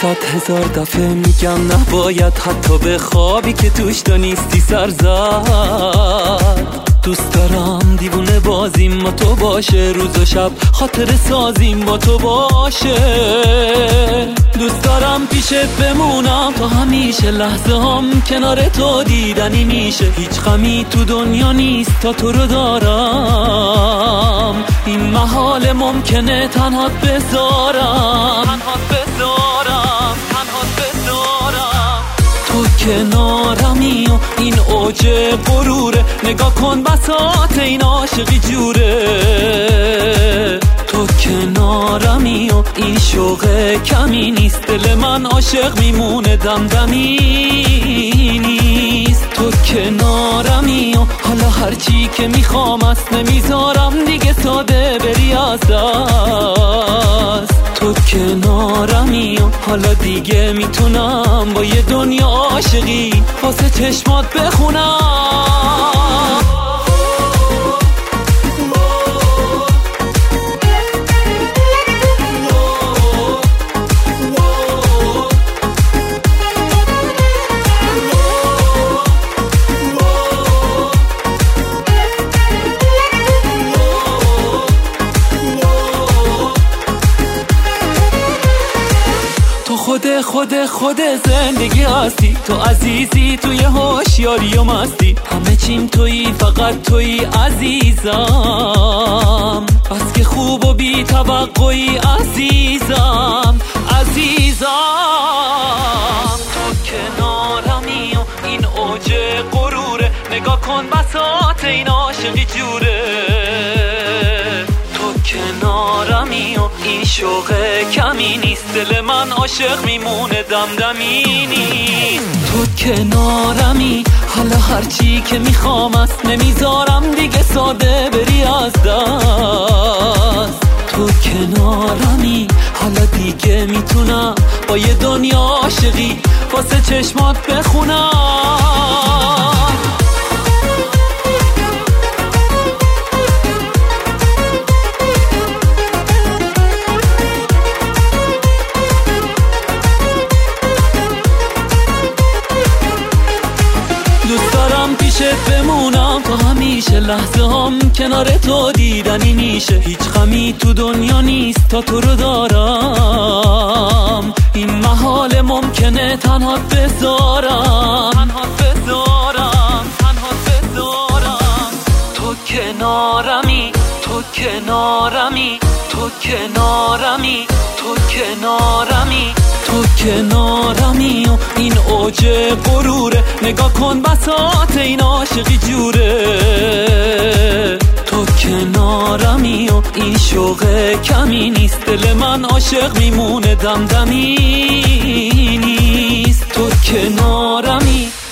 100,000 دفعه میگم نباید حتی به خوابی که توش تو نیستی سر زد. دوست دارم دیوونه بازیم با تو باشه، روز و شب خاطر سازیم با تو باشه. دوست دارم پیشت بمونم تا همیشه، لحظه هم کنار تو دیدنی میشه. هیچ غمی تو دنیا نیست تا تو رو دارم، این محال ممکنه تنهات بذارم. تو کنارمی و این اوج غروره، نگاه کن بساط این عاشقی جوره. تو کنارمی و این شوق کمی نیست، دل من عاشق میمونه دمدمی نیست. تو کنارمی و حالا هرچی که میخوام است نمیذارم دیگه ساده بری از دست. تو کنارمی و حالا دیگه میتونم با یه دنیا عاشقی واسه چشمات بخونم. خود زندگی هستی، تو عزیزی توی هوشیاری و مستی. همه چیم تویی، فقط تویی عزیزم، بس که خوب و بی توقعی عزیزم. تو کنارمی و این اوج غروره، نگاه کن بساط این عاشقی جوره. تو کنارمی و این شوق کمی نیست، دل من عاشق میمونه دمدمی نیست. تو کنارمی حالا هرچی که میخوام است نمیذارم دیگه ساده بری از دست. تو کنارمی حالا دیگه میتونم با یه دنیا عاشقی واسه چشمات بخونم. دوست دارم پیشت بمونم تا همیشه، لحظه هم کنار تو دیدنی میشه. هیچ غمی تو دنیا نیست تا تو رو دارم، این محال ممکنه تنهات بذارم. تو کنارمی، تو کنارمی، تو کنارمی، تو کنارمی. تو کنارمی و این اوج غروره، نگاه کن بساط این عاشقی جوره. تو کنارمی و این شوق کمی نیست، دل من عاشق میمونه دمدمی نیست. تو کنارمی.